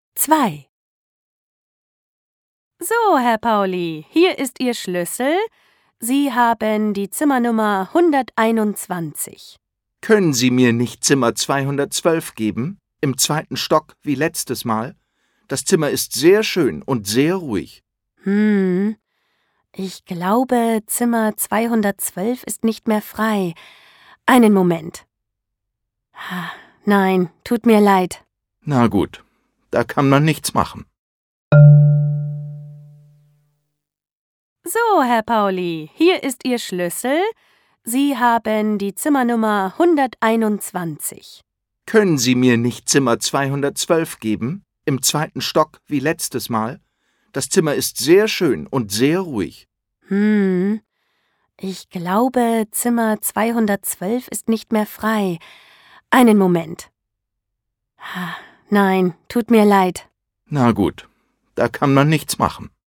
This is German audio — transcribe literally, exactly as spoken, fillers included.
zwei. So, Herr Pauli, hier ist Ihr Schlüssel. Sie haben die Zimmernummer hunderteinundzwanzig. Können Sie mir nicht Zimmer zweihundertzwölf geben? Im zweiten Stock, wie letztes Mal? Das Zimmer ist sehr schön und sehr ruhig. Hm, ich glaube, Zimmer zweihundertzwölf ist nicht mehr frei. Einen Moment. Nein, tut mir leid. Na gut, da kann man nichts machen. So, Herr Pauli, hier ist Ihr Schlüssel. Sie haben die Zimmernummer hunderteinundzwanzig. Können Sie mir nicht Zimmer zweihundertzwölf geben? Im zweiten Stock, wie letztes Mal? Das Zimmer ist sehr schön und sehr ruhig. Hm, ich glaube, Zimmer zweihundertzwölf ist nicht mehr frei. Einen Moment. Nein, tut mir leid. Na gut, da kann man nichts machen.